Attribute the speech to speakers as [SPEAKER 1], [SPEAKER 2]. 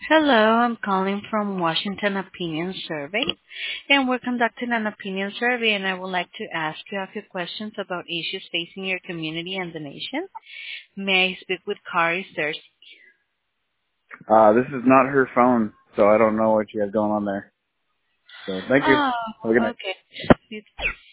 [SPEAKER 1] Hello, I'm calling from Washington Opinion Survey, and we're conducting an opinion survey, and I would like to ask you a few questions about issues facing your community and the nation. May I speak with Kari Cersei?
[SPEAKER 2] This is not her phone, so I don't know what she has going on there. So thank you.
[SPEAKER 1] Oh,
[SPEAKER 2] Have a good night.
[SPEAKER 1] okay.